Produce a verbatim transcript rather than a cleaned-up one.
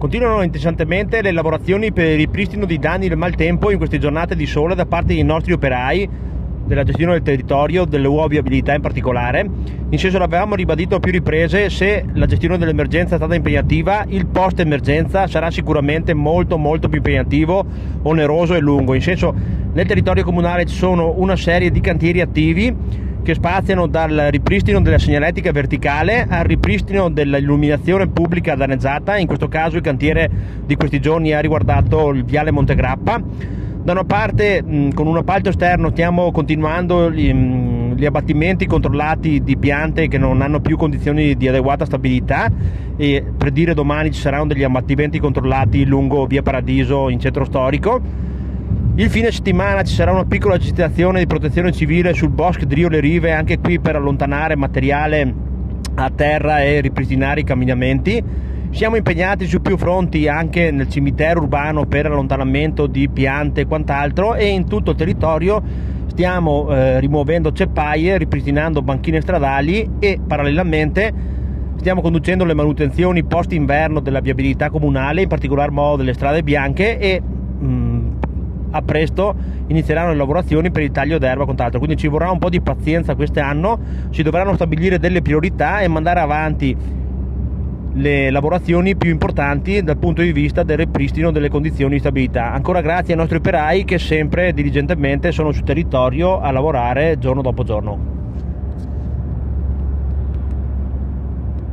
Continuano incessantemente le lavorazioni per il ripristino di danni del maltempo in queste giornate di sole da parte dei nostri operai della gestione del territorio, delle U O viabilità in particolare. In senso, l'avevamo ribadito a più riprese: se la gestione dell'emergenza è stata impegnativa, il post emergenza sarà sicuramente molto molto più impegnativo, oneroso e lungo. In senso, nel territorio comunale ci sono una serie di cantieri attivi che spaziano dal ripristino della segnaletica verticale al ripristino dell'illuminazione pubblica danneggiata. In questo caso il cantiere di questi giorni ha riguardato il viale Montegrappa. Da una parte, mh, con un appalto esterno stiamo continuando gli, mh, gli abbattimenti controllati di piante che non hanno più condizioni di adeguata stabilità, e per dire domani ci saranno degli abbattimenti controllati lungo via Paradiso in centro storico. Il fine settimana ci sarà una piccola agitazione di protezione civile sul bosco di Rio Le Rive, anche qui per allontanare materiale a terra e ripristinare i camminamenti. Siamo impegnati su più fronti anche nel cimitero urbano per allontanamento di piante e quant'altro, e in tutto il territorio stiamo eh, rimuovendo ceppaie, ripristinando banchine stradali e parallelamente stiamo conducendo le manutenzioni post inverno della viabilità comunale, in particolar modo delle strade bianche, e mh, a presto inizieranno le lavorazioni per il taglio d'erba e quant'altro. Quindi ci vorrà un po' di pazienza quest'anno, si dovranno stabilire delle priorità e mandare avanti le lavorazioni più importanti dal punto di vista del ripristino delle condizioni di stabilità. Ancora grazie ai nostri operai che sempre diligentemente sono sul territorio a lavorare giorno dopo giorno.